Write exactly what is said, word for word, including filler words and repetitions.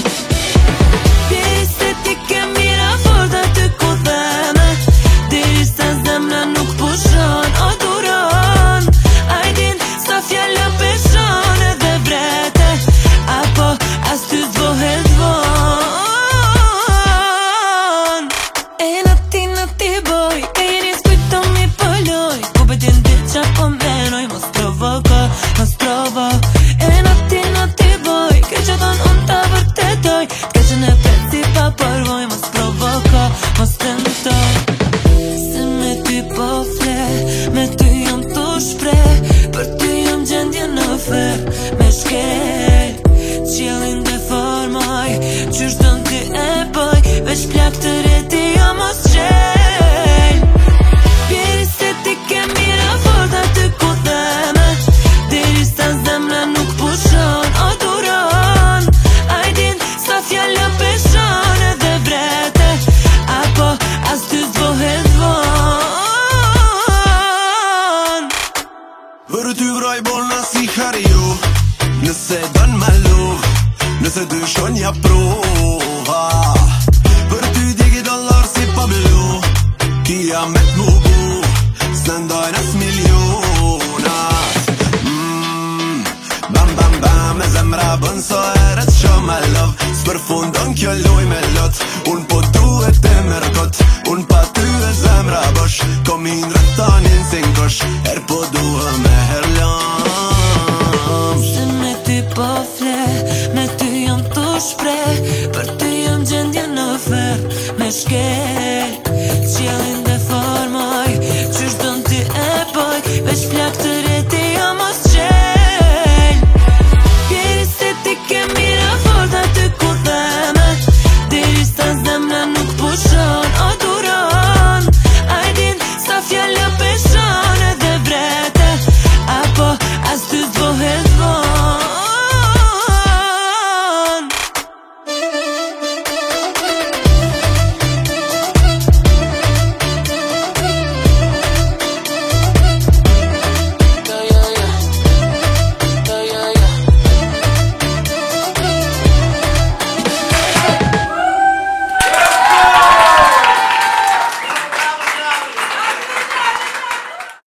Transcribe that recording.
Pjeri se ti ke mira fort aty ku themet, derisa zemra nuk pushon o duron. Ai din sa fjalla peshon edhe vrete, apo as ty zvohet von. E nati nati boj, e jeni skujto mi pëlloj, ku betin di qa po menoj, mos provoko, mos provo. E nati nati boj, ke që thon unë ta vërtetoj, t'ke që ne peti pa përvoj, mos provoko, mos tentoj. Se me ty po fle, me ty jam tu shpreh, për ty jam gjendje në fer, me shkel qilin deformoj, qysh dën ti e boj, veç plak të reti jo mos qel. Pjeri se ti ke mira fort aty ku themet, derisa zemra nuk pushon o duron. Ai din sa fjalla peshon edhe vrete, apo as ty zvohet von. Për ty vroj bona si hariu, nëse dën malu, nëse dyshon ja prova. Për ty digi dollar si Pablo, kia me t'mugu, s'nëndojnë as milionat. mm, Bam bam bam, me zemra bën so eret që ma love, s'përfundon kjo loj me lot, unë po duhet e mërkot, unë pa ty e zemra bosh, komin rëtanin si n'kosh, her po duhe me her lam. Se me ty po fle, me ty jam tu shpreh, për ty jam gjendje në fer, me shkel